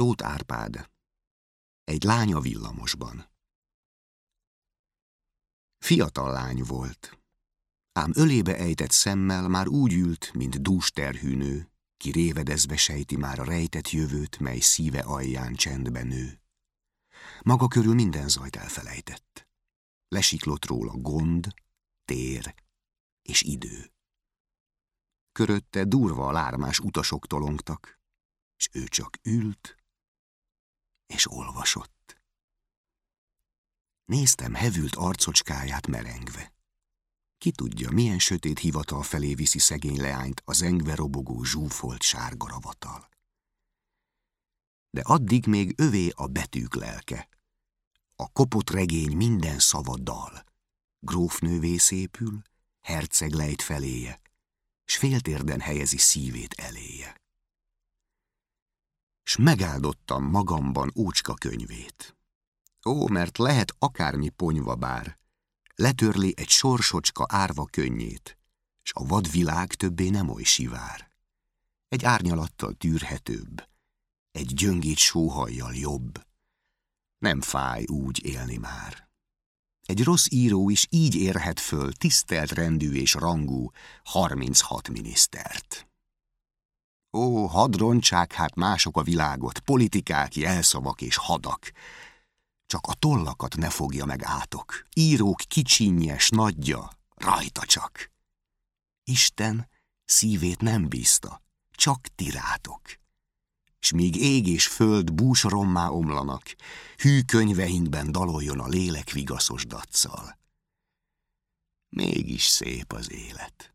Tóth Árpád. Egy lány a villamosban. Fiatal lány volt, ám ölébe ejtett szemmel már úgy ült, mint dús terhű nő, ki révedezve sejti már a rejtett jövőt, mely szíve alján csendben nő. Maga körül minden zajt elfelejtett. Lesiklott róla gond, tér és idő. Körötte durva lármás utasok tolongtak, s ő csak ült és olvasott. Néztem hevült arcocskáját merengve. Ki tudja, milyen sötét hivatal felé viszi szegény leányt a zengve robogó zsúfolt sárga ravatal. De addig még övé a betűk lelke. A kopott regény minden szava dal. Grófnővé szépül, herceg lejt feléje, s féltérden helyezi szívét eléje. S megáldottam magamban ócska könyvét. Ó, mert lehet akármi ponyva bár, letörli egy sorsocska árva könnyét, s a vadvilág többé nem oly sivár. Egy árnyalattal tűrhetőbb, egy gyöngét sóhajjal jobb. Nem fáj úgy élni már. Egy rossz író is így érhet föl tisztelt rendű és rangú 36 minisztert. Ó, hadd rontsák hát mások a világot, politikák, jelszavak és hadak. Csak a tollakat ne fogja meg átok, írók kicsinnyes nagyja, rajta csak. Isten szívét nem bízta, csak tirátok. S míg ég és föld búsrommá omlanak, hű könyveinkben daloljon a lélek vigaszos daccal. Mégis szép az élet.